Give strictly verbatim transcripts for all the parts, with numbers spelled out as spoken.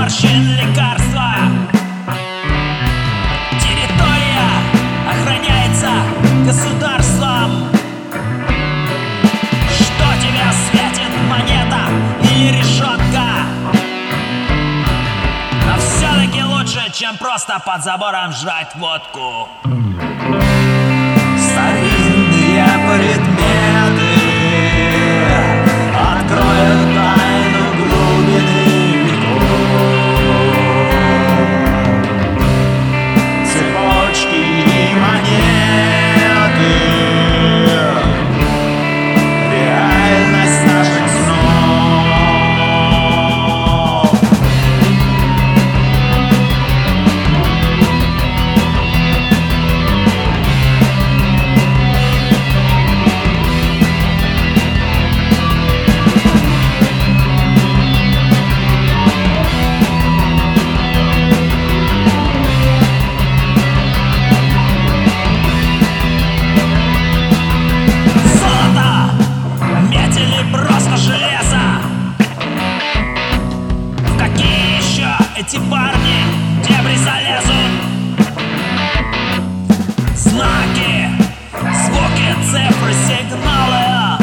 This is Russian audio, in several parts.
морщин лекарства. Территория охраняется государством. Что тебе светит, монета или решетка? Но все-таки лучше, чем просто под забором жрать водку. Старинные предметы откроют тайну глубины веков. Цепочки и монеты, реальность наших снов. Эти парни в дебри залезут. Знаки, звуки, цифры, сигналы.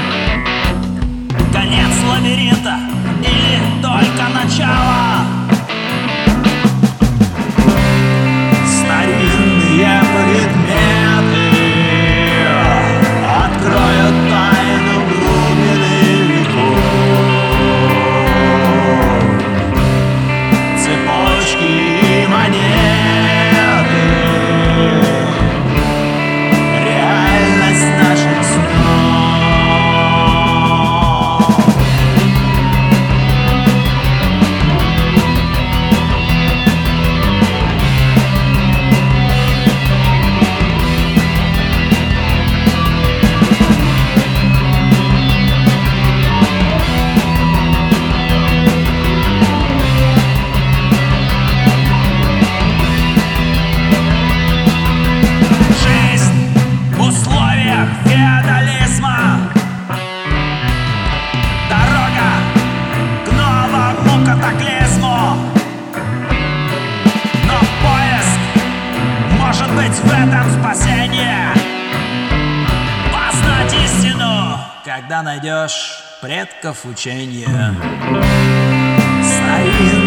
Конец лабиринта или только начало? Старинные предметы откроют тайну глубины веков. Цепочки и монеты, реальность наших снов. Феодализма. Дорога к новому катаклизму. Но поиск может быть в этом спасение. Познать истину, когда найдешь предков учения. Старинные